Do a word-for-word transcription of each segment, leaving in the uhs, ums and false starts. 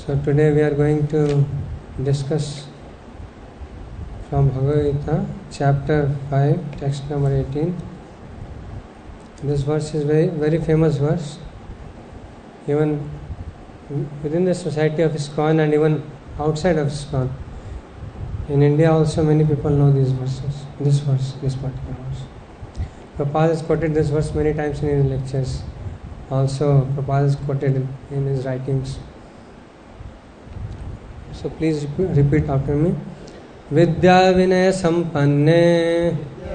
So today we are going to discuss from Bhagavad Gita, chapter five, text number eighteen. This verse is very very famous verse. Even within the society of ISKCON and even outside of ISKCON. In India also many people know these verses. This verse, this particular verse. Prabhupada has quoted this verse many times in his lectures. Also Prabhupada has quoted it in his writings. So please repeat after me. Vidya Vinaya Sampanne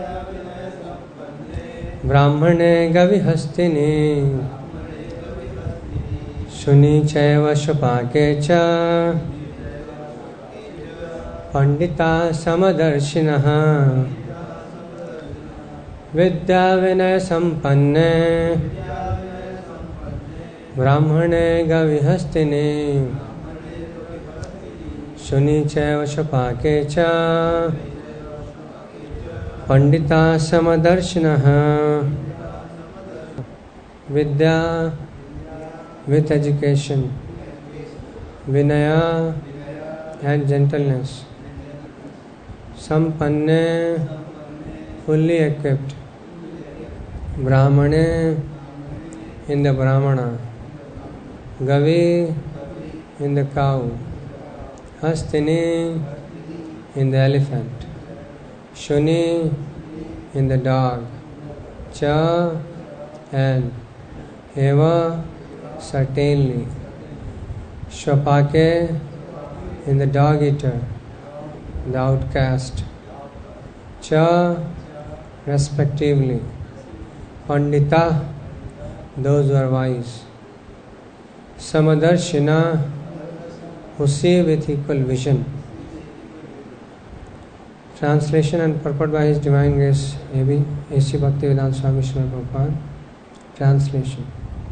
Brahmane Gavihastini Shuni Chaiva Shapake Cha Pandita Samadarshinaha Vidya Vinaya Sampanne Brahmane Gavihastini Shuni Chaiva Shapake Cha Pandita Samadarshinaha. Vidya with education, Vinaya and gentleness, Sampanne fully equipped, Brahmane in the Brahmana, Gavi in the cow, Hastini in the elephant, Shuni in the dog, Cha and Eva certainly, Shapake in the dog eater, the outcast, Cha respectively, Pandita those who are wise, Samadarshina who see with equal vision. Translation and purport by His Divine Grace A B A C Bhaktivedanta Swami Srila Prabhupada. Translation.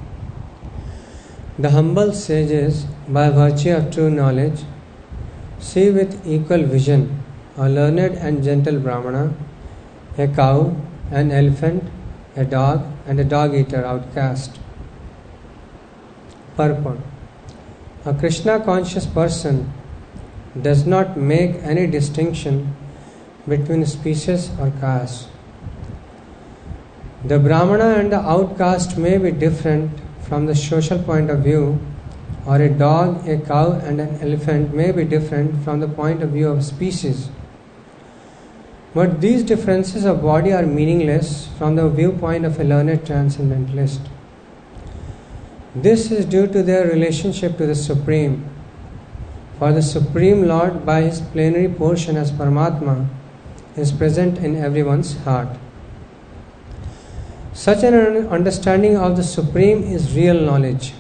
The humble sages, by virtue of true knowledge, see with equal vision a learned and gentle Brahmana, a cow, an elephant, a dog, and a dog eater outcast. Purport. A Krishna conscious person does not make any distinction between species or caste. The Brahmana and the outcast may be different from the social point of view, or a dog, a cow, and an elephant may be different from the point of view of species. But these differences of body are meaningless from the viewpoint of a learned transcendentalist. This is due to their relationship to the Supreme. For the Supreme Lord, by His plenary portion as Paramatma, is present in everyone's heart. Such an understanding of the Supreme is real knowledge.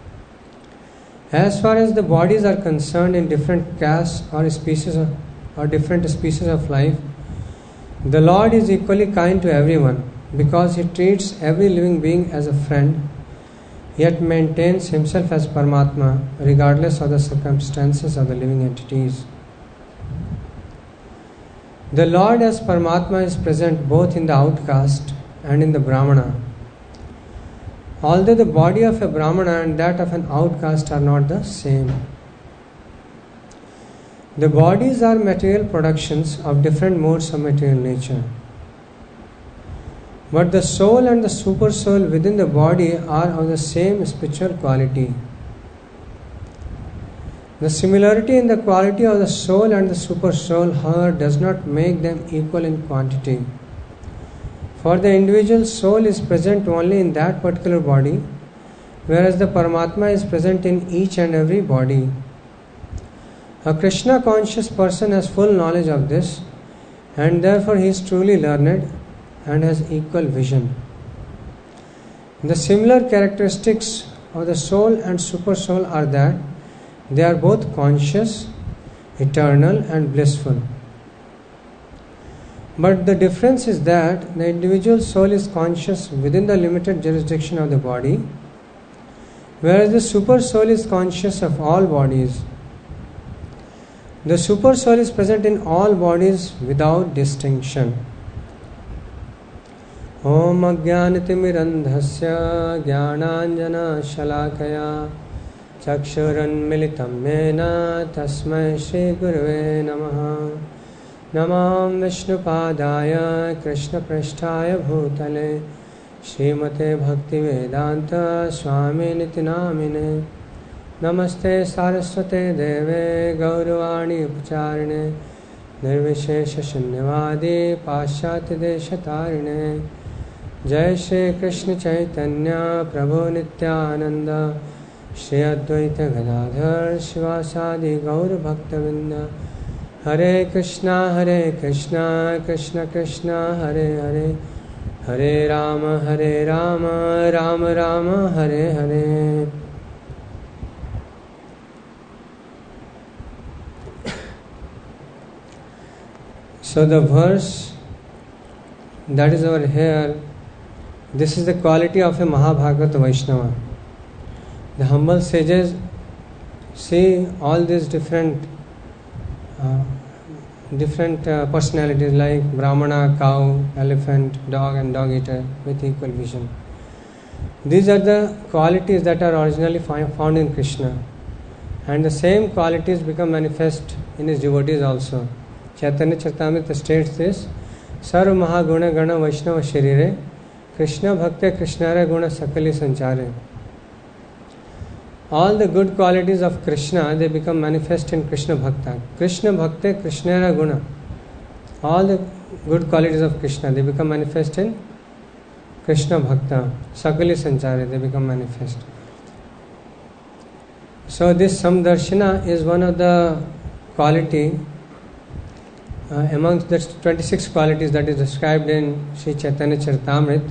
As far as the bodies are concerned in different castes or species of, or different species of life, the Lord is equally kind to everyone because He treats every living being as a friend, yet maintains Himself as Paramatma regardless of the circumstances of the living entities. The Lord as Paramatma is present both in the outcast and in the Brahmana. Although the body of a Brahmana and that of an outcast are not the same. The bodies are material productions of different modes of material nature. But the soul and the super soul within the body are of the same spiritual quality. The similarity in the quality of the soul and the super soul, however, does not make them equal in quantity. For the individual soul is present only in that particular body, whereas the Paramatma is present in each and every body. A Krishna conscious person has full knowledge of this, and therefore he is truly learned and has equal vision. The similar characteristics of the soul and super soul are that they are both conscious, eternal, and blissful. But the difference is that the individual soul is conscious within the limited jurisdiction of the body, whereas the super soul is conscious of all bodies. The super soul is present in all bodies without distinction. Om Ajnanatimirandhasya Jnananjana Shalakaya चक्षुरुन्मिलितं येन तस्मै श्रीगुरवे नमः। नमो विष्णुपादाय कृष्णपृष्ठाय भूतले श्रीमते भक्तिवेदांत स्वामिनिति नामिने। नमस्ते सारस्वते देवे गौरवाणी उपचारिणे निर्विशेष शून्यवादी पाश्चात्यदेशतारिणे। जय श्री कृष्ण चैतन्य प्रभु नित्यानंद श्री अद्वैत गदाधर शिवासादि गौर भक्तवृंद। हरे कृष्णा हरे कृष्णा कृष्ण कृष्णा हरे हरे हरे राम हरे Ram Ram Ram Hare Hare. So the verse that is over here, this is the quality of a Mahabhagavata Vaishnava. The humble sages see all these different uh, different uh, personalities like Brahmana, cow, elephant, dog and dog eater with equal vision. These are the qualities that are originally found in Krishna, and the same qualities become manifest in his devotees also. Chaitanya Charitamrita states this: Sarva Mahaguna Gana Vaishnava Sharire Krishna Bhakte Krishnara Guna Sakali Sanchare. All the good qualities of Krishna, they become manifest in Krishna Bhakta. Krishna Bhakte Krishnara Guna. All the good qualities of Krishna, they become manifest in Krishna Bhakta. Sakali Sanchare, they become manifest. So this Samdarshana is one of the quality uh, amongst the twenty-six qualities that is described in Sri Chaitanya Charitamrita.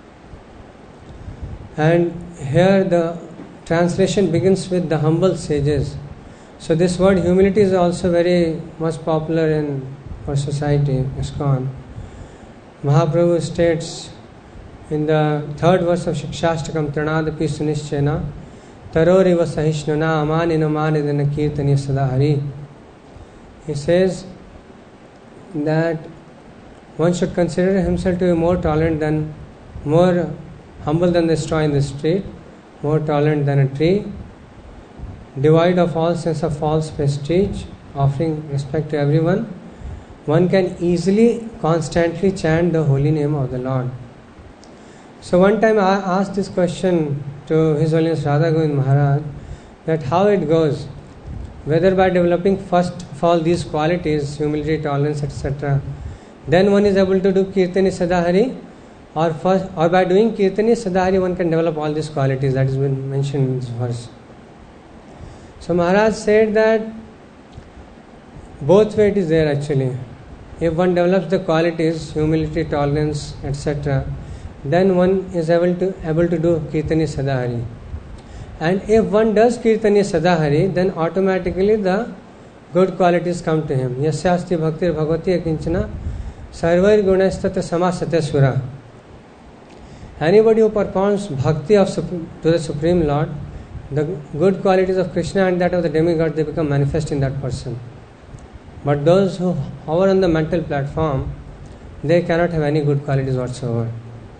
And here the translation begins with the humble sages. So this word humility is also very much popular in our society, ISKCON. Mahaprabhu states in the third verse of Shikshashtakam, Tranadapi Sunishchena Taroriva Sahishnuna Amanina Manidana Kirtaniya Sadahari. He says that one should consider himself to be more tolerant than, more humble than the straw in the street, more tolerant than a tree, devoid of all sense of false prestige, offering respect to everyone. One can easily, constantly chant the holy name of the Lord. So one time I asked this question to His Holiness Radha Govind Maharaj, that how it goes, whether by developing first of all these qualities, humility, tolerance, et cetera, then one is able to do Kirtani Sadahari, or first, or by doing Kirtani Sadahari one can develop all these qualities that has been mentioned in this verse. So Maharaj said that both way it is there actually. If one develops the qualities, humility, tolerance, et cetera, then one is able to able to do Kirtani Sadahari. And if one does Kirtani Sadahari, then automatically the good qualities come to him. Yasyasti bhaktir bhagavati akinchana sarvair gunastatra samasate sura. Anybody who performs bhakti of to the Supreme Lord, the good qualities of Krishna and that of the demigod, they become manifest in that person. But those who hover on the mental platform, they cannot have any good qualities whatsoever.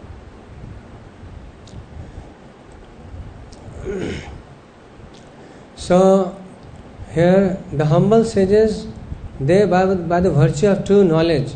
So here the humble sages, they by, by the virtue of true knowledge,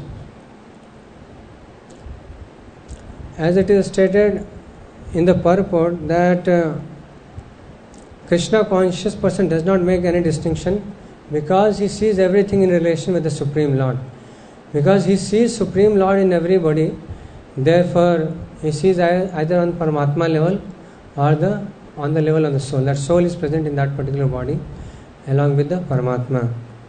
as it is stated in the purport that uh, Krishna conscious person does not make any distinction because he sees everything in relation with the Supreme Lord. Because he sees Supreme Lord in everybody, therefore he sees either on Paramatma level or the on the level of the soul. That soul is present in that particular body along with the Paramatma.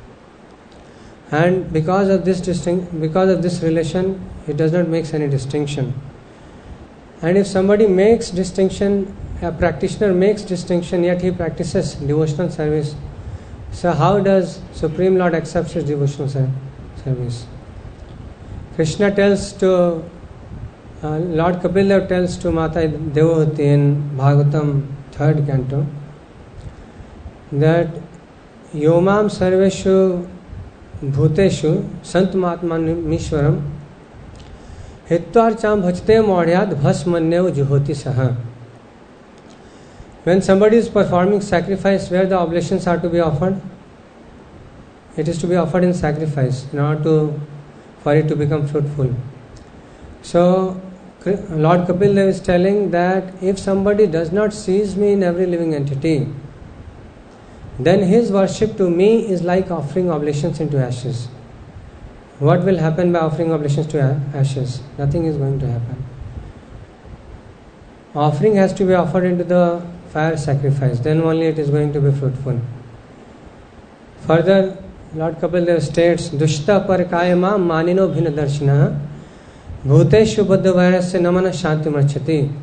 And because of this distinct, because of this relation, it does not make any distinction. And if somebody makes distinction, a practitioner makes distinction, yet he practices devotional service, so how does Supreme Lord accept his devotional service? Krishna tells to uh, Lord Kapil Dev tells to Mata Devavati in Bhagavatam third canto that Yomam Sarveshu Bhuteshu Santmatmanishwaram Hitvarcham Bhajte Maudhyad Bhasmanyev Juhoti Saha. When somebody is performing sacrifice, where the oblations are to be offered? It is to be offered in sacrifice in order to, for it to become fruitful. So Lord Kapil Dev is telling that if somebody does not seize me in every living entity, then his worship to me is like offering oblations into ashes. What will happen by offering oblations to ashes? Nothing is going to happen. Offering has to be offered into the fire sacrifice, then only it is going to be fruitful. Further, Lord Kapil Dev states, Dushta parikaya manino bhina darshina bhuteshu buddhavayasya namana shanti marchati.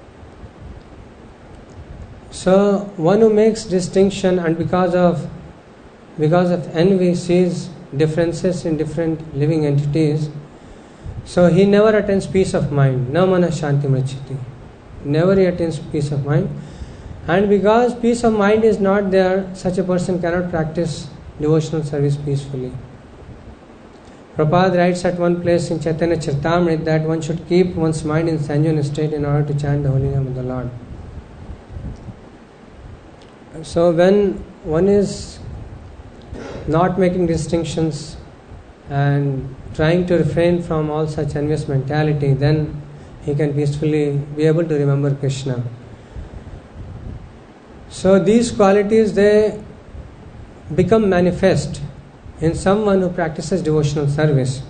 So one who makes distinction and because of because of envy sees differences in different living entities, so he never attains peace of mind. Namana shanti marchati. Never he attains peace of mind. And because peace of mind is not there, such a person cannot practice devotional service peacefully. Prabhupada writes at one place in Chaitanya Charitamrita that one should keep one's mind in sanguine state in order to chant the holy name of the Lord. So when one is not making distinctions and trying to refrain from all such envious mentality, then he can peacefully be able to remember Krishna. So these qualities, they become manifest in someone who practices devotional service.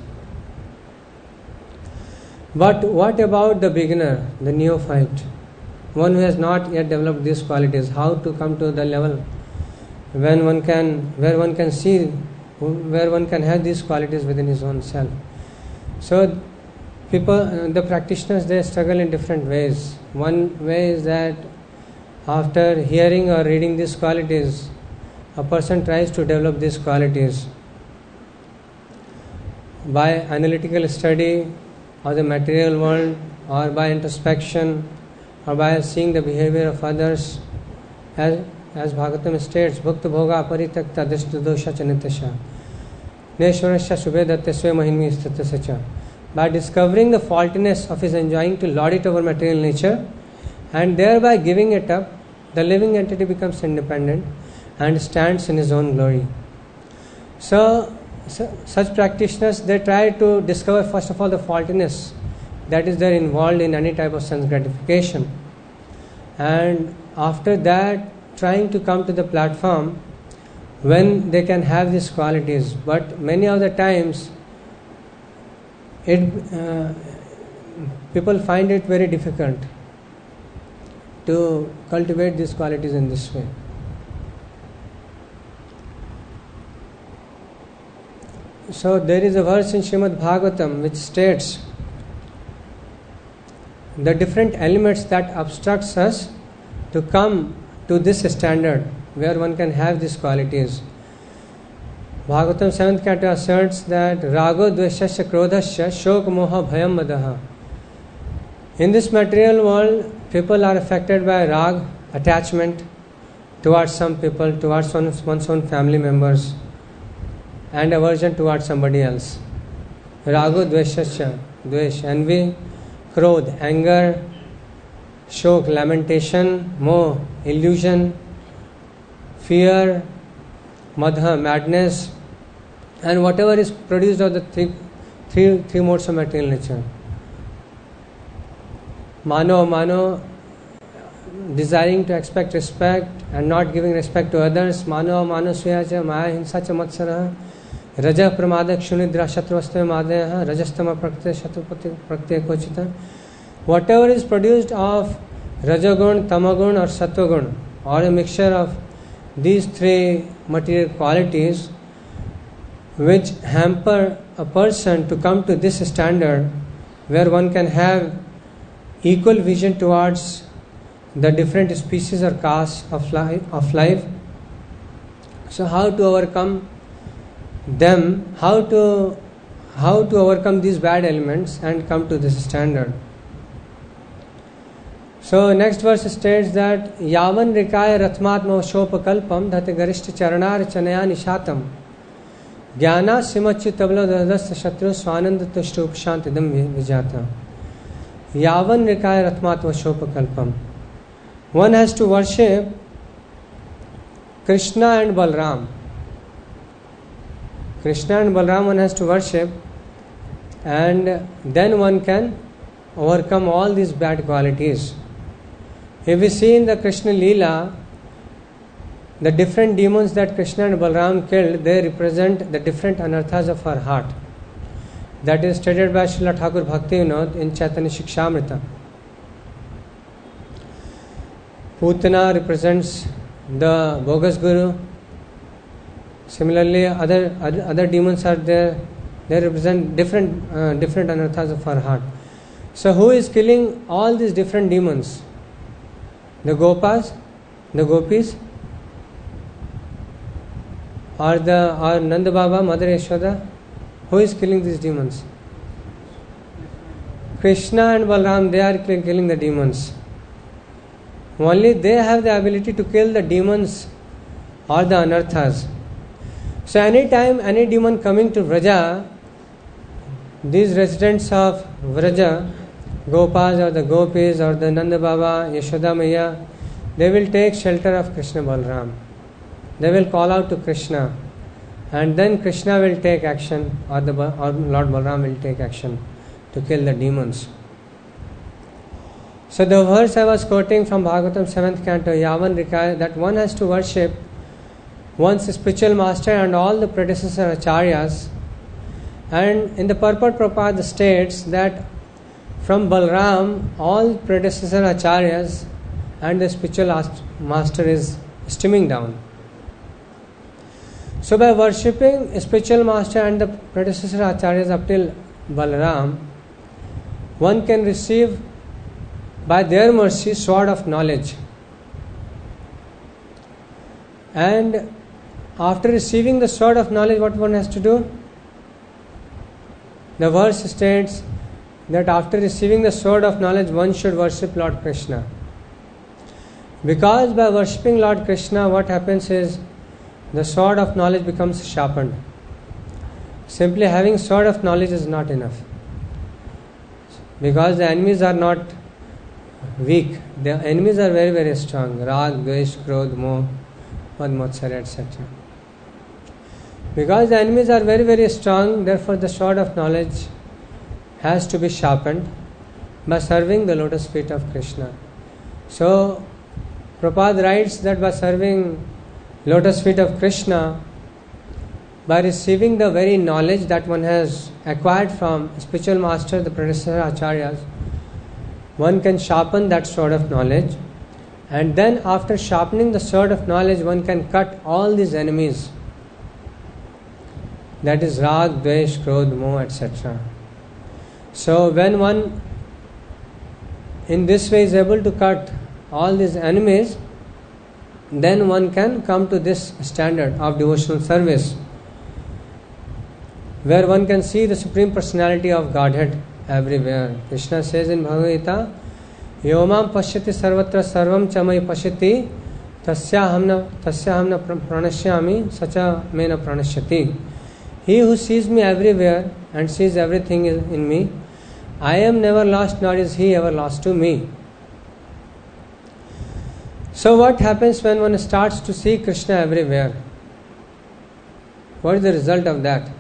But what about the beginner, the neophyte, one who has not yet developed these qualities? How to come to the level when one can, where one can see, where one can have these qualities within his own self? So people, the practitioners, they struggle in different ways. One way is that after hearing or reading these qualities, a person tries to develop these qualities by analytical study of the material world, or by introspection, or by seeing the behavior of others. As, as Bhagavatam states, Bhukta Bhoga Paritakta Drishta Dosha Chanitasha Neshwarasya Shubhedatte Sve Mahinmi Sthita Sacha. By discovering the faultiness of his enjoying to lord it over material nature and thereby giving it up, the living entity becomes independent and stands in his own glory. So, so such practitioners, they try to discover first of all the faultiness that is there involved in any type of sense gratification, and after that trying to come to the platform when they can have these qualities. But many of the times it uh, people find it very difficult to cultivate these qualities in this way. So there is a verse in Srimad Bhagavatam which states the different elements that obstructs us to come to this standard where one can have these qualities. Bhagavatam seventh canto asserts that Rago Dveshasya Krodhasya Shok Moha Bhayam Madaha. In this material world, people are affected by rag, attachment towards some people, towards one's, one's own family members, and aversion towards somebody else. Rago Dveshasya, Dvesh, envy, Krodh, anger, Shok, lamentation, Moh, illusion, fear, Madha, madness, and whatever is produced of the three, three, three modes of material nature. Mano, mano, desiring to expect respect and not giving respect to others. Mano, mano, swayacha, maya, hinsa, cha, matsara. Raja, pramada, kshunidra, shatruvastava, madaya, rajastama, prakriti, shatrupati, prakriti, kochita. Whatever is produced of Rajagun, Tamagun, or Sattvagun, or a mixture of these three material qualities which hamper a person to come to this standard where one can have equal vision towards the different species or castes of life, of life. So how to overcome them, how to how to overcome these bad elements and come to this standard. So next verse states that Yavan Rikaya Ratmatma Shopakalpam Dhate Garishta Charanar Chanaya Nishatam Jnana Simachi Tabla Dadasta Shatru Swananda Tushtu Upshantidam Vijata. Yavan Rikaya Ratmatma Shopakalpam. one has to worship Krishna and Balram. Krishna and Balram one has to worship, and then one can overcome all these bad qualities. If we see in the Krishna Leela, the different demons that Krishna and Balram killed, they represent the different anarthas of our heart. That is stated by Srila Thakur Bhaktivinoda in Chaitanya Shikshamrita. Putana represents the bogus guru. Similarly, other, other other demons are there. They represent different uh, different anarthas of our heart. So, who is killing all these different demons? The Gopas, the Gopis, or the or Nanda Baba, Mother Yashoda? Who is killing these demons? Krishna and Balram, they are killing the demons. Only they have the ability to kill the demons or the anarthas. So anytime any demon coming to Vraja, these residents of Vraja, Gopas or the Gopis or the Nanda Baba, Yashoda Maya, they will take shelter of Krishna Balram. They will call out to Krishna, and then Krishna will take action, or the or Lord Balram will take action to kill the demons. So the verse I was quoting from Bhagavatam seventh canto, Yavan Rikaya, that one has to worship one's spiritual master and all the predecessor acharyas. And in the purport Prabhupada states that from Balram, all predecessor acharyas and the spiritual master is streaming down. So by worshipping spiritual master and the predecessor acharyas up till Balaram, one can receive by their mercy sword of knowledge. And after receiving the sword of knowledge, what one has to do? The verse states that after receiving the sword of knowledge, one should worship Lord Krishna. Because by worshipping Lord Krishna, what happens is the sword of knowledge becomes sharpened. Simply having sword of knowledge is not enough. Because the enemies are not weak. The enemies are very, very strong. Rag, Dvesh, Krodh, Moh, Mad, Matsarya, et cetera. Because the enemies are very, very strong, therefore the sword of knowledge has to be sharpened by serving the lotus feet of Krishna. So, Prabhupada writes that by serving lotus feet of Krishna, by receiving the very knowledge that one has acquired from spiritual master, the predecessor acharyas, one can sharpen that sword of knowledge, and then after sharpening the sword of knowledge, one can cut all these enemies. That is Rag, Dvesh, Krodh, Moh, et cetera. So when one in this way is able to cut all these enemies, then one can come to this standard of devotional service, where one can see the Supreme Personality of Godhead everywhere. Krishna says in Bhagavad Gita, Yomam pashyati sarvatra sarvam chamai pashyati tasya hamna tasya hamna pranashyami sacha mena pranashyati. He who sees me everywhere and sees everything in me, I am never lost, nor is he ever lost to me. So what happens when one starts to see Krishna everywhere? What is the result of that?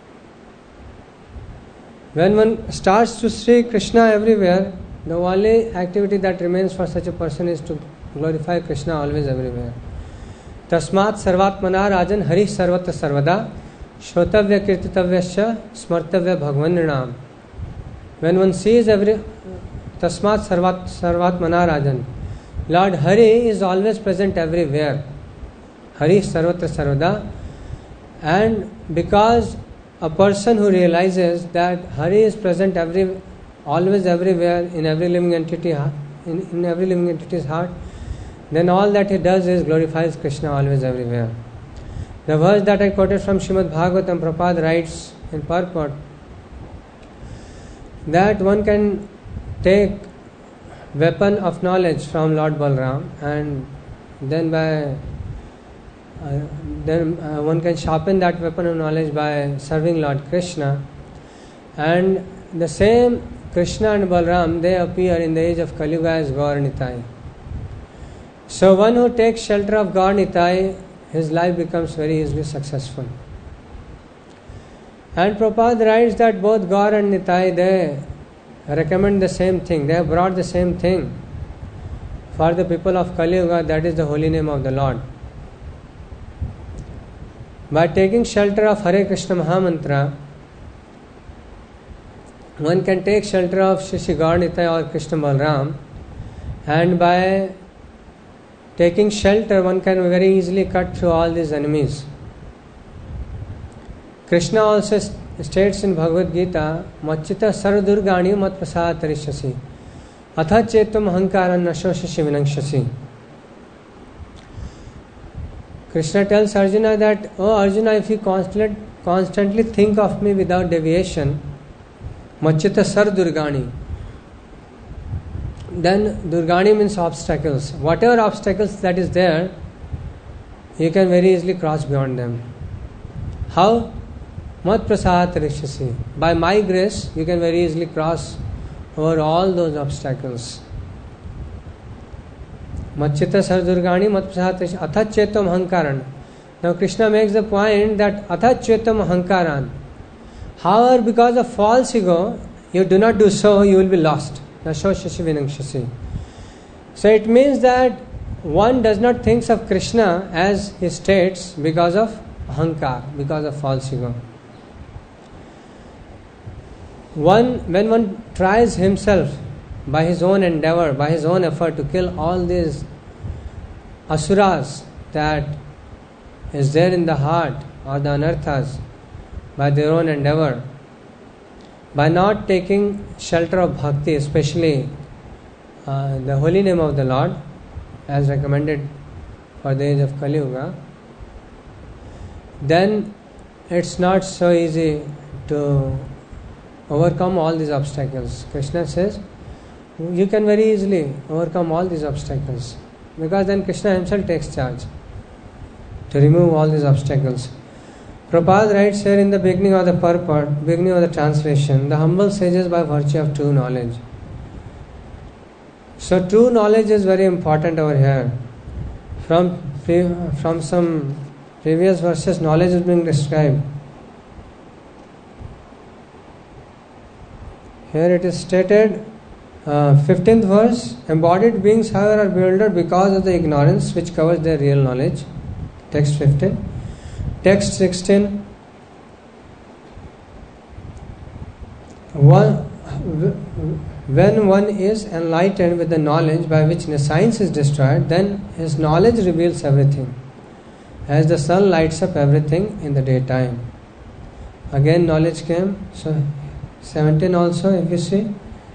When one starts to see Krishna everywhere, the only activity that remains for such a person is to glorify Krishna always everywhere. Tasmat sarvatmana rajan hari sarvatra sarvada Shrotavya kirtitavyasya smartavya bhagavannam. When one sees every Tasmat sarvat sarvatmana rajan, Lord Hari is always present everywhere. Hari sarvatra sarvada. And because a person who realizes that Hari is present every, always everywhere in every living entity, in, in every living entity's heart, then all that he does is glorifies Krishna always everywhere. The verse that I quoted from Srimad Bhagavatam, Prabhupada writes in purport that one can take weapon of knowledge from Lord Balram, and then by uh, then uh, one can sharpen that weapon of knowledge by serving Lord Krishna, and the same Krishna and Balram, they appear in the age of Kali Yuga as Gaur Nitai. So one who takes shelter of Gaur Nitai, his life becomes very easily successful. And Prabhupada writes that both Gaur and Nitai, they recommend the same thing. They have brought the same thing for the people of Kali Yuga, that is the holy name of the Lord. By taking shelter of Hare Krishna Mahamantra, one can take shelter of Shri Gaur Nitai or Krishna Balram, and by taking shelter, one can very easily cut through all these enemies. Krishna also states in Bhagavad Gita, Machita Sarvadurgani mat prasad tarishyasi atha chetum ahankaran nashoshasi vinangshasi. Krishna tells Arjuna that, oh Arjuna, if you constantly, constantly think of me without deviation, Machita Sarvadurgani, then Durgani means obstacles. Whatever obstacles that is there, you can very easily cross beyond them. How? Mat prasad tarishyasi. By my grace, you can very easily cross over all those obstacles. Machita Sarvadurgani mat prasad tarishyasi atha chetam ahankaran. Now Krishna makes the point that atha chetam ahankaran. However, because of false ego, you do not do so, you will be lost. Nashoshasi vinangshasi. So it means that one does not think of Krishna as he states because of ahankar, because of false ego. One, when one tries himself by his own endeavor, by his own effort to kill all these asuras that is there in the heart or the anarthas by their own endeavor, by not taking shelter of bhakti, especially uh, the holy name of the Lord, as recommended for the age of Kali Yuga, then it's not so easy to overcome all these obstacles. Krishna says, you can very easily overcome all these obstacles, because then Krishna himself takes charge to remove all these obstacles. Prabhupada writes here in the beginning of the purport, beginning of the translation, the humble sages by virtue of true knowledge. So true knowledge is very important over here. From, from some previous verses, knowledge is being described. Here it is stated, uh, fifteenth verse, embodied beings however are bewildered because of the ignorance which covers their real knowledge. Text fifteen. Text sixteen. One, when one is enlightened with the knowledge by which science is destroyed, then his knowledge reveals everything, as the sun lights up everything in the daytime. Again knowledge came. So seventeen also, if you see,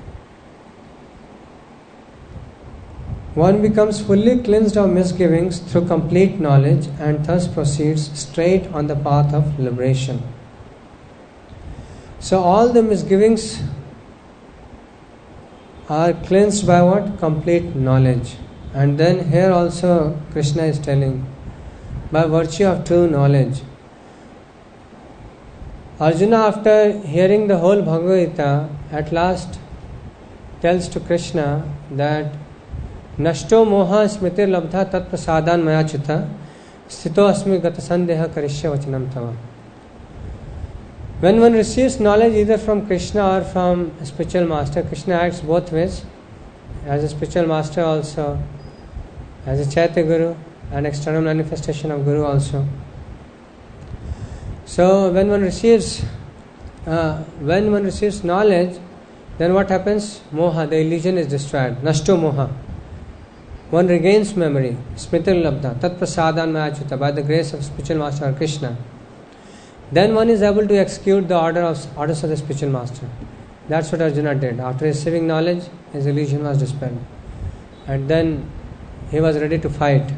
one becomes fully cleansed of misgivings through complete knowledge and thus proceeds straight on the path of liberation. So all the misgivings are cleansed by what? Complete knowledge. And then here also Krishna is telling, by virtue of true knowledge. Arjuna, after hearing the whole Bhagavad Gita, at last tells to Krishna that Nashto moha smritir labdha tat prasadan maya chita sthito asmi gata sandeha karishya vachanam tava. When one receives knowledge either from Krishna or from a spiritual master, Krishna acts both ways, as a spiritual master also, as a Chaitya Guru, an external manifestation of Guru also. So when one receives uh, when one receives knowledge, then what happens? Moha, the illusion is destroyed. Nashto moha. One regains memory. Smritir labdha. Tat prasadan mayachita. By the grace of spiritual master Krishna. Then one is able to execute the order of orders of the spiritual master. That's what Arjuna did. After receiving knowledge, his illusion was dispelled. And then he was ready to fight,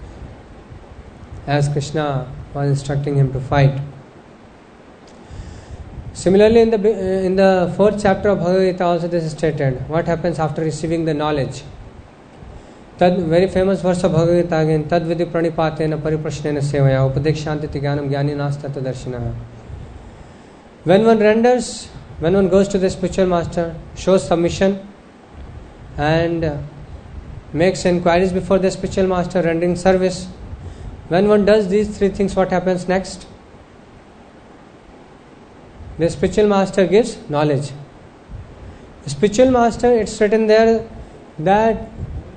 as Krishna was instructing him to fight. Similarly, in the in the fourth chapter of Bhagavad Gita also this is stated. What happens after receiving the knowledge? Tad, very famous verse of Bhagavad Gita again. Tad vidhi pranipatena pariprashnena sevaya upadekshantiti jnanam jnani nastata darshinaha. When one renders, when one goes to the spiritual master, shows submission and makes inquiries before the spiritual master, rendering service. When one does these three things, what happens next? The spiritual master gives knowledge. The spiritual master, it's written there that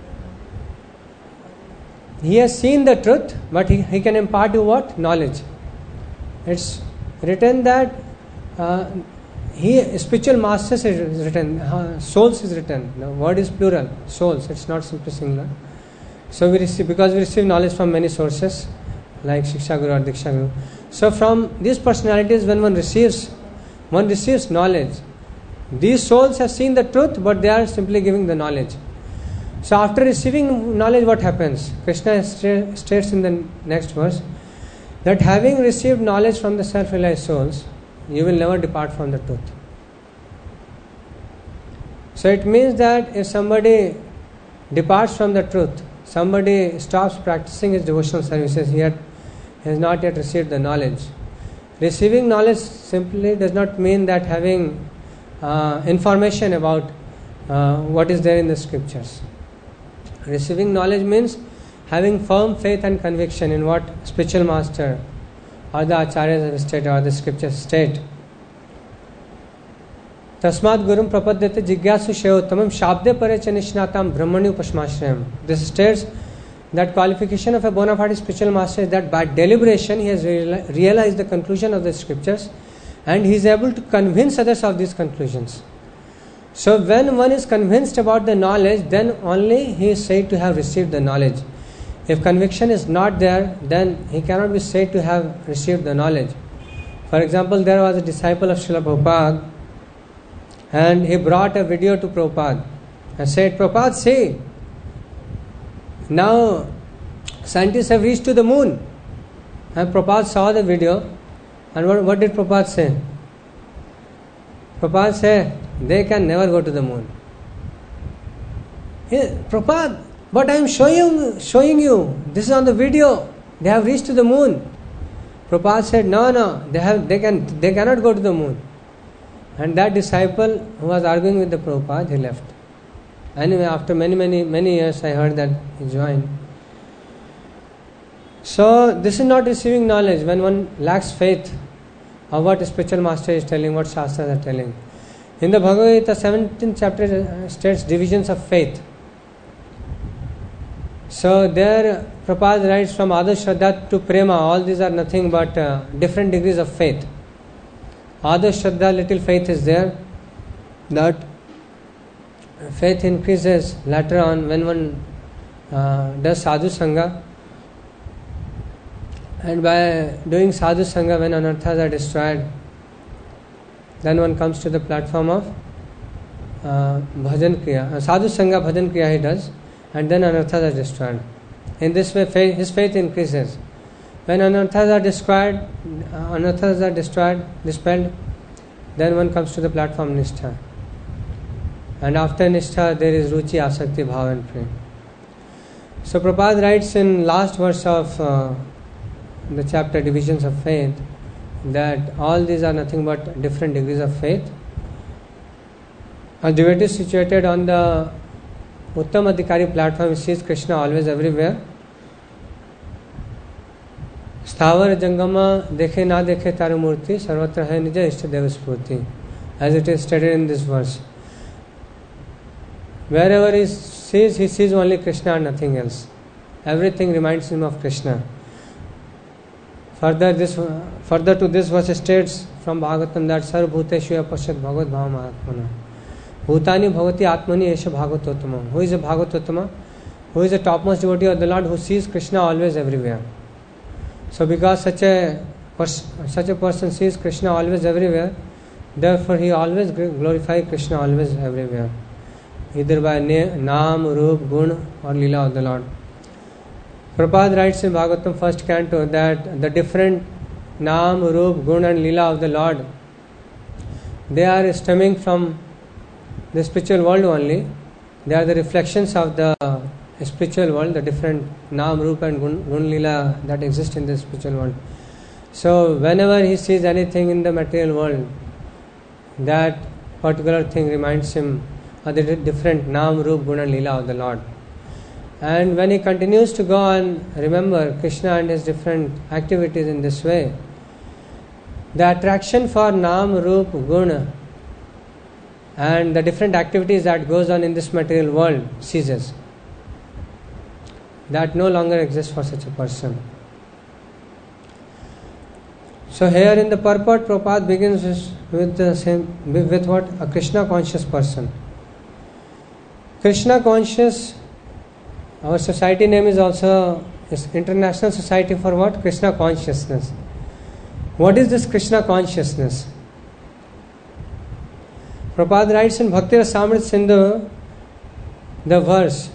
he has seen the truth, but he, he can impart you what? Knowledge. It's written that uh, he spiritual masters is written, uh, souls is written. The word is plural, souls. It's not simply singular. So we receive, because we receive knowledge from many sources, like Shiksha Guru or Diksha Guru. So from these personalities, when one receives, one receives knowledge. These souls have seen the truth, but they are simply giving the knowledge. So after receiving knowledge, what happens? Krishna states in the next verse that having received knowledge from the self-realized souls, you will never depart from the truth. So it means that if somebody departs from the truth, somebody stops practicing his devotional services, yet has not yet received the knowledge. Receiving knowledge simply does not mean that having uh, information about uh, what is there in the scriptures. Receiving knowledge means having firm faith and conviction in what spiritual master or the acharyas have stated or the scriptures state. Tasmat gurum prapadyate jigyasu shayottamam shabde pare cha nishnatam brahmani upasmashrayam. This states that qualification of a bona fide spiritual master is that by deliberation he has realized the conclusion of the scriptures and he is able to convince others of these conclusions. So when one is convinced about the knowledge, then only he is said to have received the knowledge. If conviction is not there, then he cannot be said to have received the knowledge. For example, there was a disciple of Srila Prabhupada and he brought a video to Prabhupada and said, Prabhupada, see, now scientists have reached to the moon. And Prabhupada saw the video and what, what did Prabhupada say? Prabhupada said, they can never go to the moon. Hey, Prabhupada, but I am showing, showing you, this is on the video, they have reached to the moon. Prabhupada said, no, no, they have, they can, they cannot go to the moon. And that disciple who was arguing with the Prabhupada, he left. Anyway, after many, many, many years, I heard that he joined. So, this is not receiving knowledge when one lacks faith of what spiritual master is telling, what Shastras are telling. In the Bhagavad Gita, seventeenth chapter states divisions of faith. So, there Prabhupada writes from Adu Shraddha to Prema, all these are nothing but uh, different degrees of faith. Adu Shraddha, little faith is there. That faith increases later on when one uh, does sadhu sangha, and by doing sadhu sangha, when anarthas are destroyed, then one comes to the platform of uh, bhajan kriya. Uh, sadhu sangha bhajan kriya he does, and then anarthas are destroyed. In this way, faith, his faith increases. When anarthas are destroyed, uh, anarthas are destroyed, dispelled, then one comes to the platform nishtha. And after nishtha, there is ruchi, asakti, bhava and prem. So Prabhupada writes in last verse of uh, the chapter Divisions of Faith that all these are nothing but different degrees of faith. A devotee situated on the Uttam Adhikari platform sees Krishna always everywhere. Sthavar Jangama dekhe na dekhe taru murti sarvatra hai nija ishta deva spurti, as it is stated in this verse. Wherever he sees, he sees only Krishna and nothing else. Everything reminds him of Krishna. Further, this further to this verse states from Bhagavatam that Sarva Bhuteshu Apashyat Bhagavad Bhava Mahatmana. Bhutani Bhavati Atmani Esha Bhagavatottama. Who is a Bhagavatottama? Who is the topmost devotee of the Lord who sees Krishna always everywhere. So because such a pers- such a person sees Krishna always everywhere, therefore he always glorifies Krishna always everywhere, either by Naam, Roop, Gun or Leela of the Lord. Prabhupada writes in Bhagavatam first canto that the different Naam, Roop, Gun and Leela of the Lord, they are stemming from the spiritual world only. They are the reflections of the spiritual world, the different Naam, Roop and Gun, Gun Leela that exist in the spiritual world. So whenever he sees anything in the material world, that particular thing reminds him of the different Naam, Roop, Gun and Leela of the Lord. And when he continues to go on, remember Krishna and his different activities in this way, the attraction for Nam, Rup, Guna and the different activities that goes on in this material world ceases. That no longer exists for such a person. So here in the purport, Prabhupada begins with the same, with what? A Krishna conscious person. Krishna conscious, our society name is also is International Society for what? Krishna Consciousness. What is this Krishna consciousness? Prabhupada writes in Bhakti Rasamrita Sindhu the verse,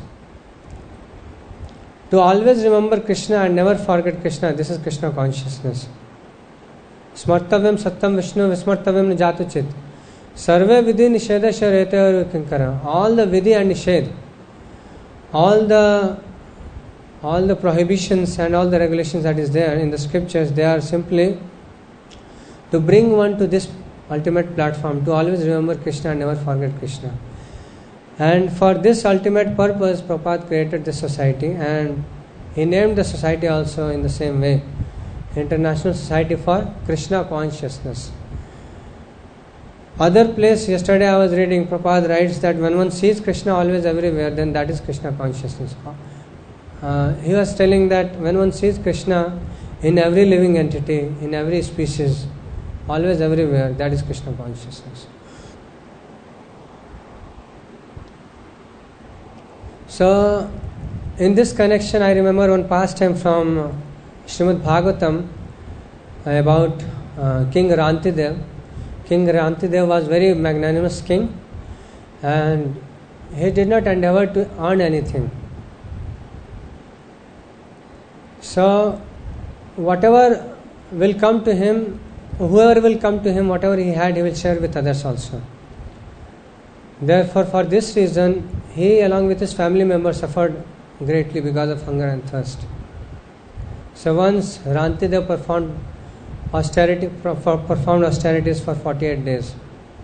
to always remember Krishna and never forget Krishna. This is Krishna consciousness. Smartavyam sattam Vishnu vismartavyam nijatu chit. Sarve vidhi nisheda sharete aru kinkara. All the vidhi and nished, all the all the prohibitions and all the regulations that is there in the scriptures, they are simply to bring one to this ultimate platform, to always remember Krishna and never forget Krishna. And for this ultimate purpose, Prabhupada created this society, and he named the society also in the same way, International Society for Krishna Consciousness. Other place, yesterday I was reading, Prabhupada writes that when one sees Krishna always everywhere, then that is Krishna consciousness. Uh, he was telling that when one sees Krishna in every living entity, in every species, always everywhere, that is Krishna consciousness. So, in this connection, I remember one pastime from Srimad Bhagavatam about uh, King Rantidev. King Rantidev was very magnanimous king, and he did not endeavor to earn anything. So, whatever will come to him, whoever will come to him, whatever he had, he will share with others also. Therefore, for this reason, he along with his family members suffered greatly because of hunger and thirst. So once Rantidev performed austerity, performed austerities for forty-eight days,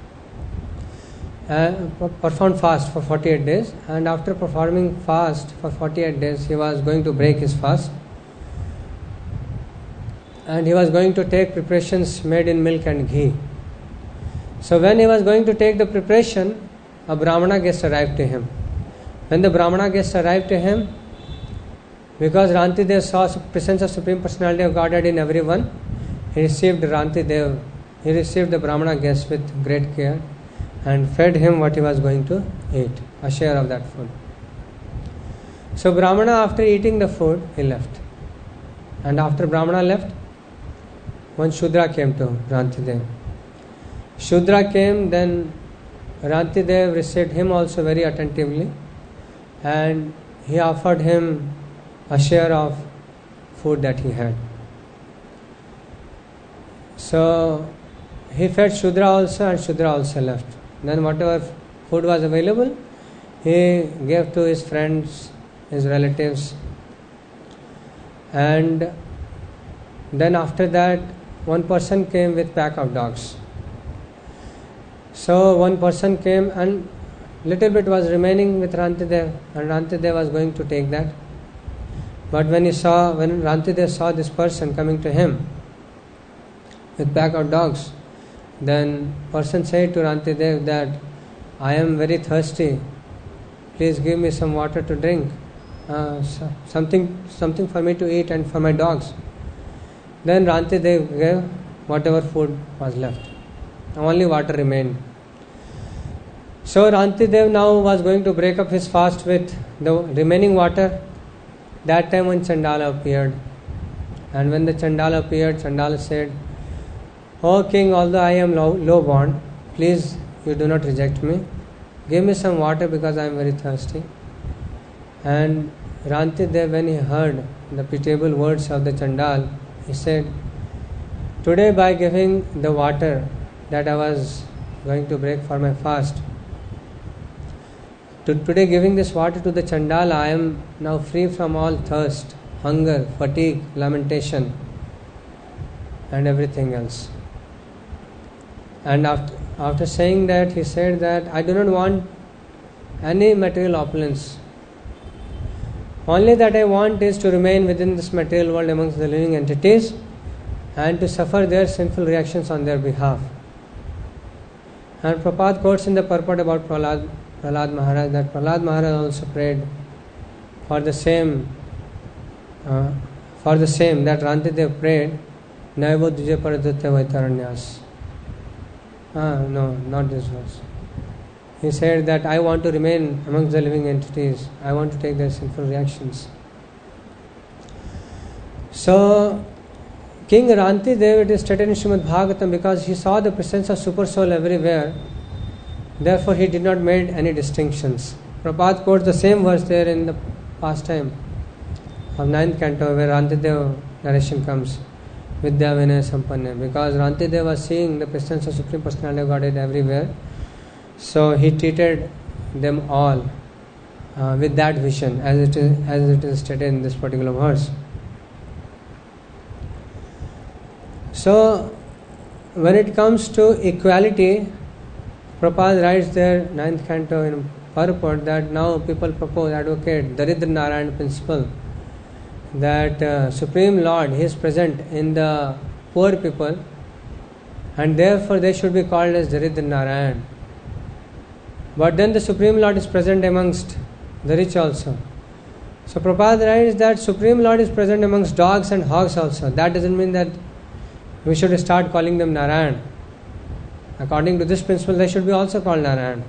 uh, performed fast for forty-eight days, and after performing fast for forty-eight days, he was going to break his fast, and he was going to take preparations made in milk and ghee. So when he was going to take the preparation, a Brahmana guest arrived to him. When the Brahmana guest arrived to him, because Rantidev saw the presence of Supreme Personality of Godhead in everyone, he received Rantidev, he received the Brahmana guest with great care and fed him what he was going to eat, a share of that food. So Brahmana, after eating the food, he left. And after Brahmana left, one Shudra came to Rantidev. Shudra came, then Rantidev received him also very attentively, and he offered him a share of food that he had. So he fed Shudra also, and Shudra also left. Then whatever food was available, he gave to his friends, his relatives, and then after that one person came with pack of dogs. So one person came and little bit was remaining with Rantidev, and Rantidev was going to take that. But when he saw, when Rantidev saw this person coming to him with pack of dogs, then person said to Rantidev that, I am very thirsty, please give me some water to drink, uh, something something for me to eat and for my dogs. Then Rantidev gave whatever food was left. Only water remained. So Rantidev now was going to break up his fast with the remaining water. That time when Chandala appeared. And when the Chandala appeared, Chandala said, O king, although I am low, low born, please you do not reject me. Give me some water because I am very thirsty. And Rantidev, when he heard the pitiable words of the Chandal, he said, today by giving the water that I was going to break for my fast, to, today giving this water to the Chandala, I am now free from all thirst, hunger, fatigue, lamentation and everything else. And after, after saying that, he said that I do not want any material opulence. Only that I want is to remain within this material world amongst the living entities and to suffer their sinful reactions on their behalf. And Prabhupada quotes in the purport about Prahlad, Prahlad Maharaj that Prahlad Maharaj also prayed for the same, uh, for the same that Rantidev prayed, Naivo Duje Paradutya Vaitaranyas. Ah, no, not this verse. He said that I want to remain amongst the living entities. I want to take their sinful reactions. So, King Rantidev, it is stated in Srimad Bhagavatam, because he saw the presence of Super Soul everywhere, therefore he did not make any distinctions. Prabhupada quotes the same verse there in the pastime of ninth canto where Rantidev narration comes, Vidya Vinaya Sampanna, because Rantidev was seeing the presence of Supreme Personality of Godhead everywhere, so he treated them all uh, with that vision as it is, as it is stated in this particular verse. So, when it comes to equality, Prabhupada writes there, ninth canto in purport, that now people propose, advocate Daridra Narayan principle, that uh, Supreme Lord, He is present in the poor people and therefore they should be called as Daridra Narayan. But then the Supreme Lord is present amongst the rich also. So Prabhupada writes that Supreme Lord is present amongst dogs and hogs also. That doesn't mean that we should start calling them Narayan. According to this principle, they should be also called Narayan.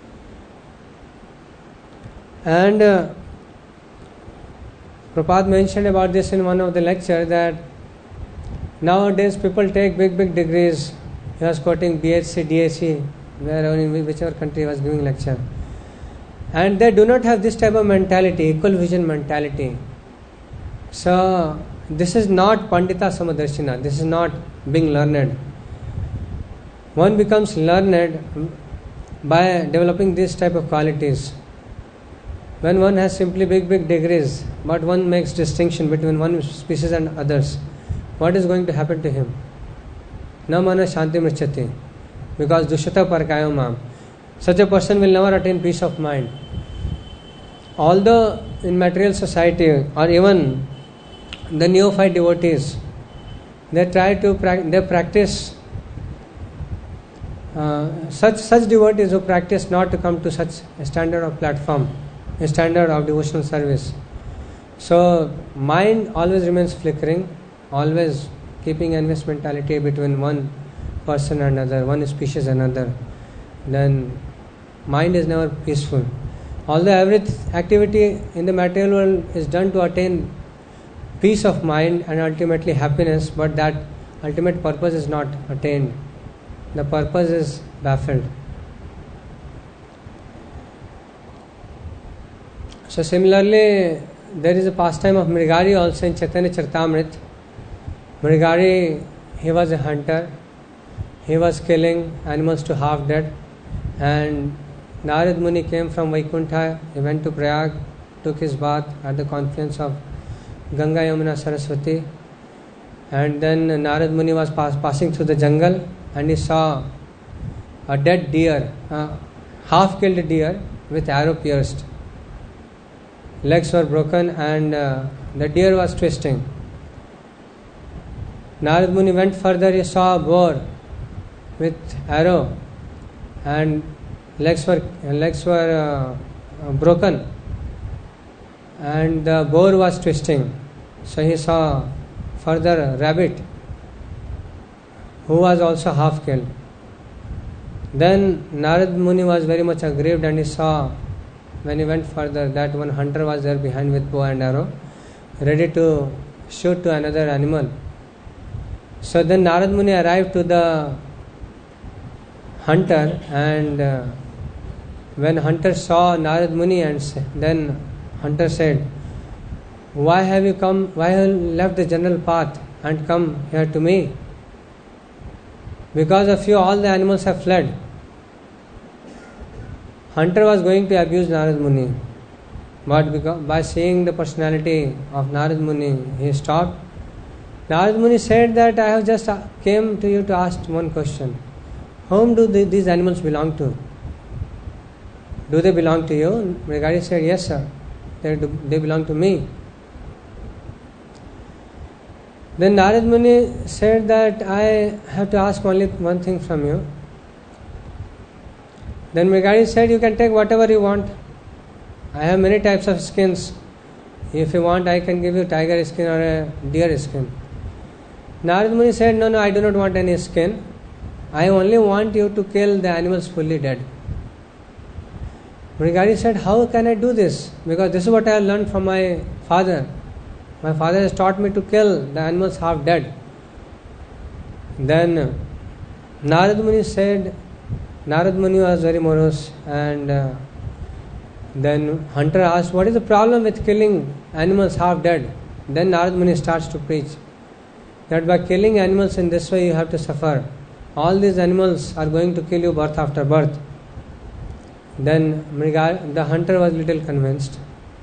And uh, Prabhupada mentioned about this in one of the lectures, that nowadays people take big, big degrees. He was quoting B H C, D A C, wherever in whichever country he was giving lecture. And they do not have this type of mentality, equal vision mentality. So, this is not Pandita Samadarshina, this is not being learned. One becomes learned by developing this type of qualities. When one has simply big, big degrees, but one makes distinction between one species and others, what is going to happen to him? Na mana shanti mrichati, because dushata parkayo mam. Such a person will never attain peace of mind. Although in material society, or even the neophyte devotees, they try to pra- they practice uh, such such devotees who practice not to come to such a standard of platform, a standard of devotional service. So mind always remains flickering, always keeping envious mentality between one person and another, one species and another. Then mind is never peaceful. Although every activity in the material world is done to attain peace of mind and ultimately happiness, but that ultimate purpose is not attained. The purpose is baffled. So similarly, there is a pastime of Mrigari also in Chaitanya Charitamrita. Mrigari, he was a hunter. He was killing animals to half dead. And Narad Muni came from Vaikuntha. He went to Prayag, took his bath at the confluence of Ganga, Yamuna, Saraswati. And then Narad Muni was pass, passing through the jungle and he saw a dead deer, a half-killed deer with arrow pierced. Legs were broken and uh, the deer was twisting. Narad Muni went further, he saw a boar with arrow and legs were legs were uh, broken and the boar was twisting. So he saw further a rabbit who was also half killed. Then Narad Muni was very much aggrieved and he saw, when he went further, that one hunter was there behind with bow and arrow, ready to shoot to another animal. So then Narad Muni arrived to the hunter, and uh, when hunter saw Narad Muni, and then hunter said, "Why have you come? Why have you left the general path and come here to me? Because of you, all the animals have fled." Hunter was going to abuse Narad Muni, but because, by seeing the personality of Narad Muni, he stopped. Narad Muni said that I have just came to you to ask one question. Whom do the, these animals belong to? Do they belong to you? Mrigari said, yes sir. they, do, they belong to me. Then Narad Muni said that I have to ask only one thing from you. Then Mrigari said, you can take whatever you want. I have many types of skins. If you want, I can give you tiger skin or a deer skin. Narad Muni said, no, no, I do not want any skin. I only want you to kill the animals fully dead. Mrigari said, how can I do this? Because this is what I have learned from my father. My father has taught me to kill the animals half dead. Then Narad Muni said, Narad Muni was very morose, and uh, then hunter asked, what is the problem with killing animals half dead? Then Narad Muni starts to preach that by killing animals in this way you have to suffer. All these animals are going to kill you birth after birth. Then Mrigar, the hunter was little convinced.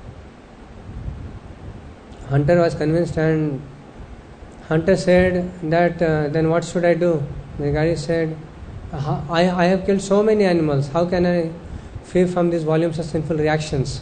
Hunter was convinced and hunter said that uh, then what should I do? Mrigari said, I, I have killed so many animals. How can I free from these volumes of sinful reactions?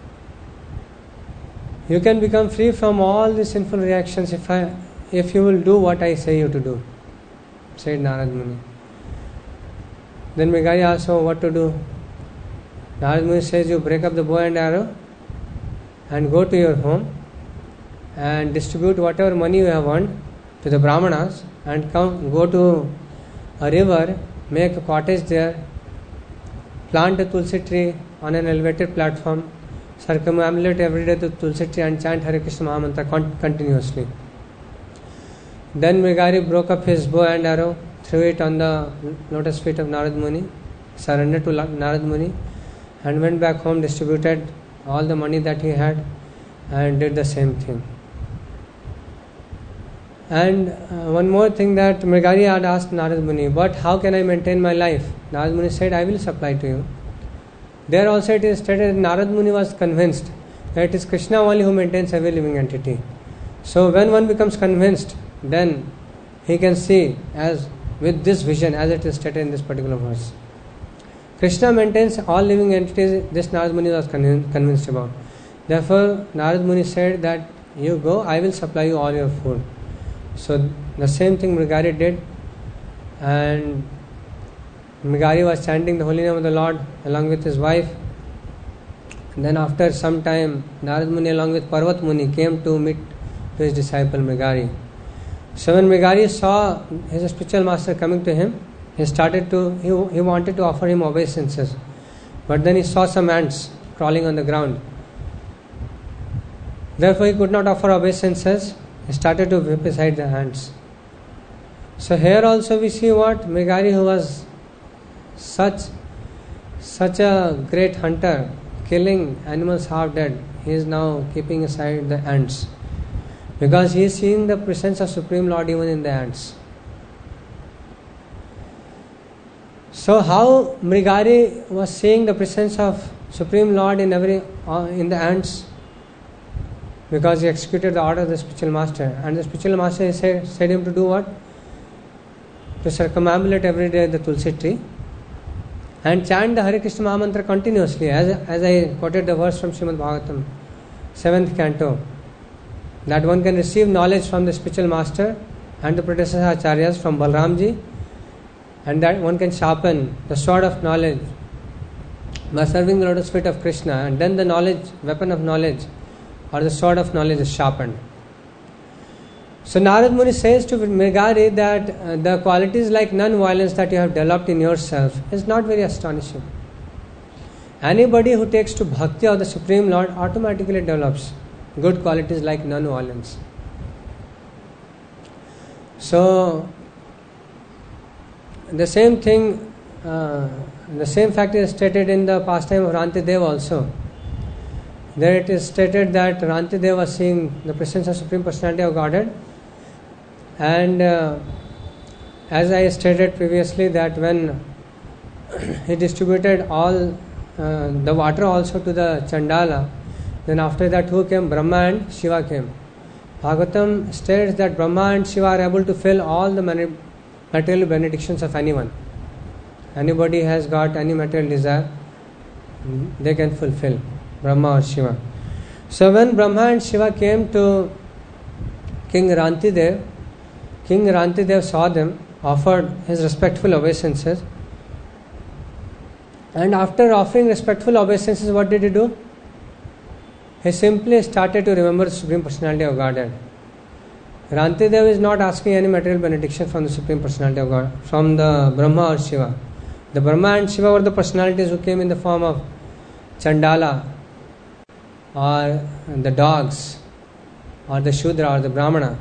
You can become free from all these sinful reactions if I, if you will do what I say you to do, said Narad Muni. Then Mrigari asked, oh, what to do? Narad Muni says, you break up the bow and arrow and go to your home and distribute whatever money you have earned to the Brahmanas, and come go to a river, make a cottage there, plant a tulsi tree on an elevated platform, circumambulate every day the tulsi tree and chant Hare Krishna Mahamantra con- continuously. Then Mrigari broke up his bow and arrow, threw it on the lotus feet of Narad Muni, surrendered to Narad Muni, and went back home, distributed all the money that he had, and did the same thing. And uh, one more thing that Mrigari had asked Narad Muni, but how can I maintain my life? Narad Muni said, I will supply to you. There also it is stated that Narad Muni was convinced that it is Krishna only who maintains every living entity. So when one becomes convinced, then he can see as with this vision as it is stated in this particular verse. Krishna maintains all living entities, this Narad Muni was convinced, convinced about. Therefore, Narad Muni said that you go, I will supply you all your food. So the same thing Mrigari did, and Mrigari was chanting the holy name of the Lord along with his wife. And then after some time, Narad Muni along with Parvat Muni came to meet his disciple Mrigari. So when Mrigari saw his spiritual master coming to him, he started to, he, he wanted to offer him obeisances. But then he saw some ants crawling on the ground. Therefore he could not offer obeisances. He started to whip aside the ants. So here also we see what Mrigari, who was such such a great hunter, killing animals half dead, he is now keeping aside the ants, because he is seeing the presence of Supreme Lord even in the ants. So how Mrigari was seeing the presence of Supreme Lord in every uh, in the ants? Because he executed the order of the spiritual master, and the spiritual master said, said him to do what? To circumambulate every day the tulsi tree and chant the Hare Krishna Mahamantra continuously, as, as I quoted the verse from Srimad Bhagavatam, seventh canto, that one can receive knowledge from the spiritual master and the predecessor acharyas from Balramji, and that one can sharpen the sword of knowledge by serving the lotus feet of Krishna, and then the knowledge, weapon of knowledge, or the sword of knowledge is sharpened. So Narad Muni says to Mrigari that uh, the qualities like non-violence that you have developed in yourself is not very astonishing. Anybody who takes to bhakti of the Supreme Lord automatically develops good qualities like non-violence. So the same thing, uh, the same fact is stated in the pastime of Rantidev also. There it is stated that Rantidev was seeing the presence of Supreme Personality of Godhead, and uh, as I stated previously, that when he distributed all uh, the water also to the Chandala, then after that who came? Brahma and Shiva came. Bhagavatam states that Brahma and Shiva are able to fill all the material benedictions of anyone. Anybody has got any material desire, they can fulfill, Brahma or Shiva. So when Brahma and Shiva came to King Rantidev, King Rantidev saw them, offered his respectful obeisances, and after offering respectful obeisances, what did he do? He simply started to remember the Supreme Personality of Godhead. Rantidev is not asking any material benediction from the Supreme Personality of God, from the Brahma or Shiva. The Brahma and Shiva were the personalities who came in the form of Chandala, or the dogs, or the Shudra, or the Brahmana.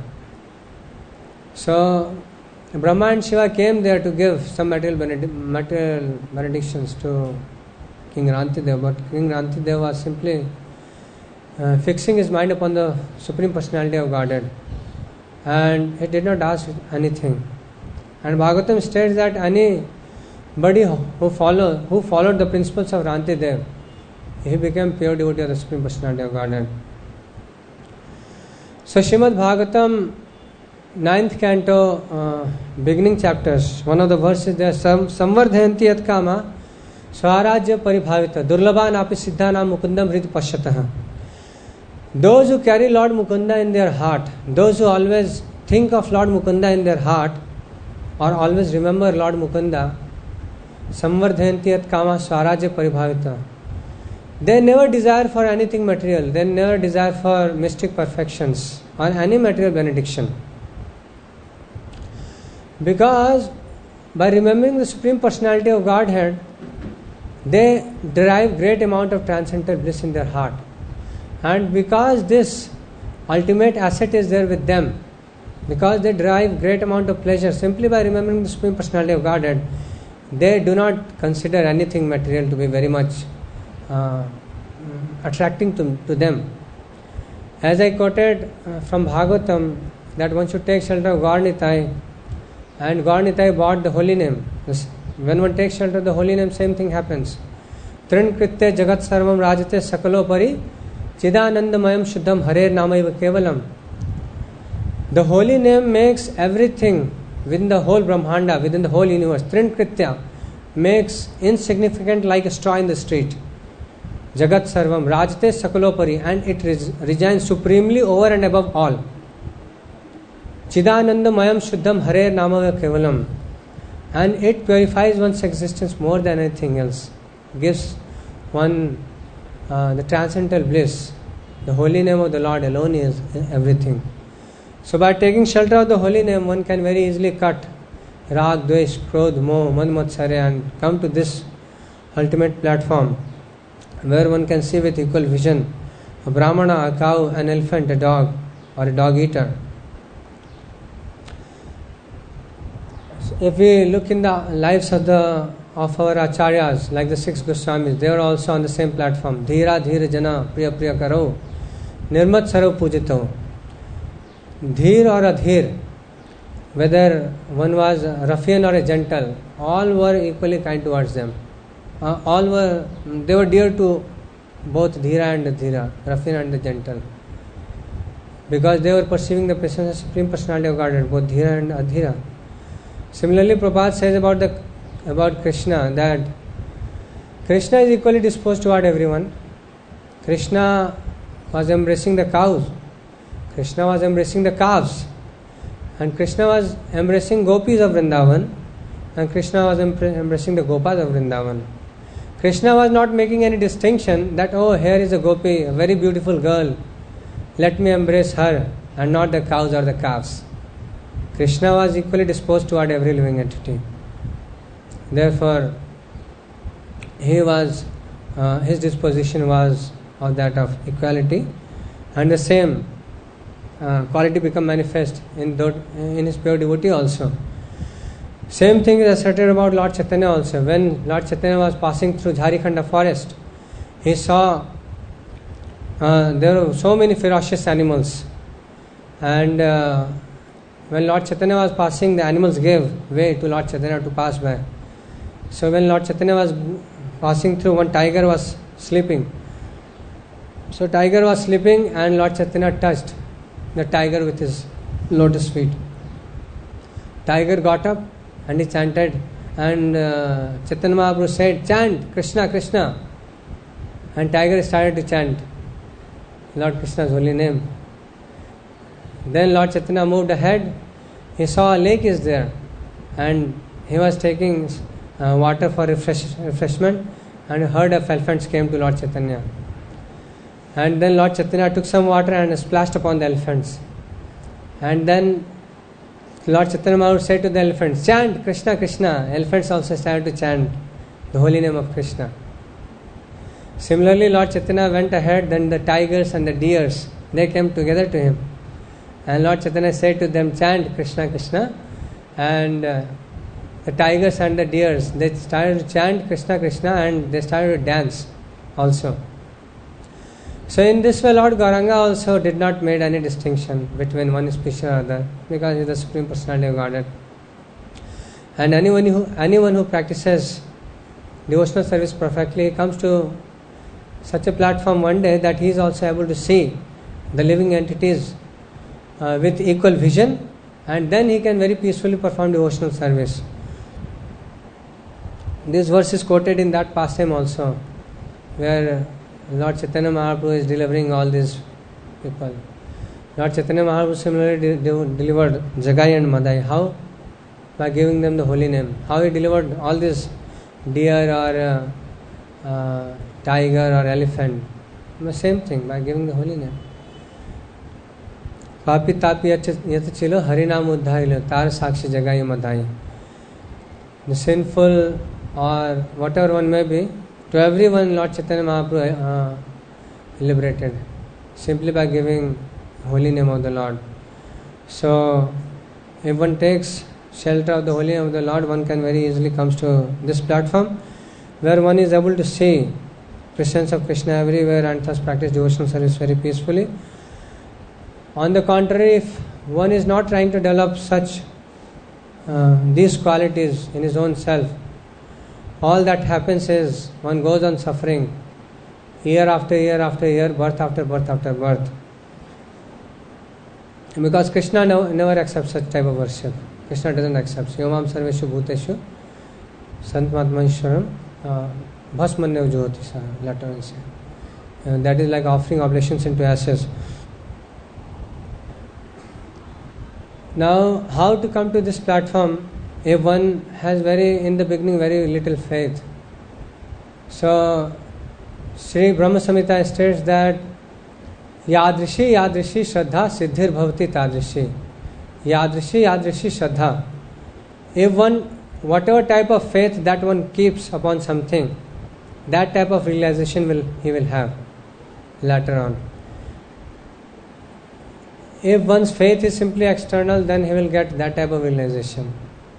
So Brahma and Shiva came there to give some material, benedic- material benedictions to King Rantidev, but King Rantidev was simply uh, fixing his mind upon the Supreme Personality of Godhead, and he did not ask anything. And Bhagavatam states that anybody who follow who followed the principles of Rantidev, he became pure devotee of the Supreme Personality of Godhead. So Srimad Bhagavatam, ninth canto, uh, beginning chapters, one of the verses there, Sam, Samvardhayanti yat kama swarajya paribhavita durlabhan api siddhanam mukundam hrid pashyatah. Those who carry Lord Mukunda in their heart, those who always think of Lord Mukunda in their heart, or always remember Lord Mukunda, Samvardhayanti yat kama swarajya paribhavita. They never desire for anything material, they never desire for mystic perfections or any material benediction. Because by remembering the Supreme Personality of Godhead, they derive great amount of transcendental bliss in their heart. And because this ultimate asset is there with them, because they derive great amount of pleasure simply by remembering the Supreme Personality of Godhead, they do not consider anything material to be very much uh, attracting to, to them. As I quoted uh, from Bhagavatam, that one should take shelter of Gaur Nitai, and Gaur Nitai bought the holy name. When one takes shelter of the holy name, same thing happens. Trin kritya jagat sarvam rajate sakalo pari chidanandamayam shuddham harer namaiva kevalam. The holy name makes everything within the whole Brahmanda, within the whole universe. Trin kritya makes insignificant like a straw in the street. Jagat sarvam rajate sakalo pari, and it resigns supremely over and above all. Chidananda mayam shuddham harer namava kevalam, and it purifies one's existence more than anything else, gives one uh, the transcendental bliss. The holy name of the Lord alone is everything. So by taking shelter of the holy name, one can very easily cut rag, dvesh, krodh, moh, mad, matsarya, and come to this ultimate platform where one can see with equal vision a brahmana, a cow, an elephant, a dog, or a dog eater. If we look in the lives of the of our acharyas, like the six Goswamis, they are also on the same platform. Dhira dhira jana priya priya karo nirmat sarv pujito. Dhir or adhir, whether one was a ruffian or a gentle, all were equally kind towards them. Uh, all were they were dear to both dhira and adhira, ruffian and the gentle, because they were perceiving the presence of Supreme Personality of Godhead, both dhira and adhira. Similarly, Prabhupada says about the about Krishna that Krishna is equally disposed toward everyone. Krishna was embracing the cows, Krishna was embracing the calves, and Krishna was embracing gopis of Vrindavan, and Krishna was embracing the gopas of Vrindavan. Krishna was not making any distinction that, oh, here is a gopi, a very beautiful girl, let me embrace her, and not the cows or the calves. Krishna was equally disposed toward every living entity. Therefore, he was, uh, his disposition was of that of equality, and the same uh, quality become manifest in the, in his pure devotee also. Same thing is asserted about Lord Chaitanya also. When Lord Chaitanya was passing through Jharikhanda forest, he saw uh, there were so many ferocious animals, and uh, when Lord Chaitanya was passing, the animals gave way to Lord Chaitanya to pass by. So when Lord Chaitanya was passing through, one tiger was sleeping. So tiger was sleeping, and Lord Chaitanya touched the tiger with his lotus feet. Tiger got up and he chanted, and uh, Chaitanya Mahaprabhu said, chant Krishna, Krishna, and tiger started to chant. Lord Krishna's holy name. Then Lord Chaitanya moved ahead. He saw a lake is there, and he was taking uh, water for refresh, refreshment, and a herd of elephants came to Lord Chaitanya. And then Lord Chaitanya took some water and splashed upon the elephants. And then Lord Chaitanya Mahaprabhu said to the elephants, chant Krishna, Krishna. Elephants also started to chant the holy name of Krishna. Similarly, Lord Chaitanya went ahead, then the tigers and the deers, they came together to him. And Lord Chaitanya said to them, chant Krishna, Krishna. And uh, the tigers and the deers, they started to chant Krishna, Krishna, and they started to dance also. So in this way, Lord Gauranga also did not make any distinction between one species or other, because he is the Supreme Personality of Godhead. And anyone who, anyone who practices devotional service perfectly comes to such a platform one day that he is also able to see the living entities uh, with equal vision, and then he can very peacefully perform devotional service. This verse is quoted in that pastime also, where Lord Chaitanya Mahaprabhu is delivering all these people. Lord Chaitanya Mahaprabhu similarly de- de- delivered Jagai and Madai. How? By giving them the holy name. How he delivered all these deer or uh, uh, tiger or elephant? The same thing, by giving the holy name. Papi tapi yata chilo harinam uddhailo tar sakshi Jagai Madai. The sinful or whatever one may be, to everyone Lord Chaitanya Mahaprabhu uh, liberated simply by giving holy name of the Lord. So if one takes shelter of the holy name of the Lord, one can very easily come to this platform where one is able to see presence of Krishna everywhere and thus practice devotional service very peacefully. On the contrary, if one is not trying to develop such uh, these qualities in his own self, all that happens is one goes on suffering year after year after year, birth after birth after birth. Because Krishna no, never accepts such type of worship. Krishna doesn't accept. Yomam sarveshu bhuteshu santmatmaishwaram bhasmanyav jyoti, later on say. That is like offering oblations into ashes. Now, how to come to this platform if one has very, in the beginning, very little faith? So, Sri Brahma Samhita states that Yadrishi Yadrishi Shraddha Siddhir Bhavati Tadrishi. Yadrishi Yadrishi Shraddha. If one, whatever type of faith that one keeps upon something, that type of realization will he will have later on. If one's faith is simply external, then he will get that type of realization.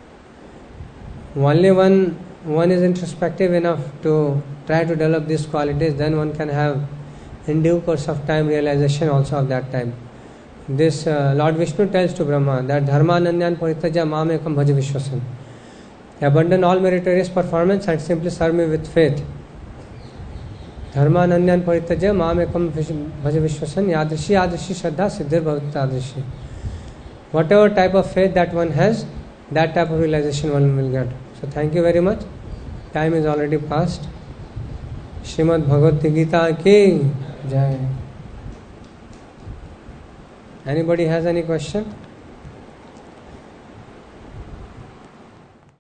Only when one is introspective enough to try to develop these qualities, then one can have in due course of time realization also of that time. This uh, Lord Vishnu tells to Brahma that Dharma Ananyan Paritaja Mam Ekam Bhaja Vishwasan. Abandon all meritorious performance and simply serve me with faith. Dharma Ananyan Paritaja Mam Ekam Bhaja Vishwasan Yadrishi Yadrishi Shraddha Siddhir Bhavati Tadrishi. Whatever type of faith that one has, that type of realization one will get. So thank you very much. Time is already past. Srimad Bhagavad Gita ki Jai. Anybody has any question?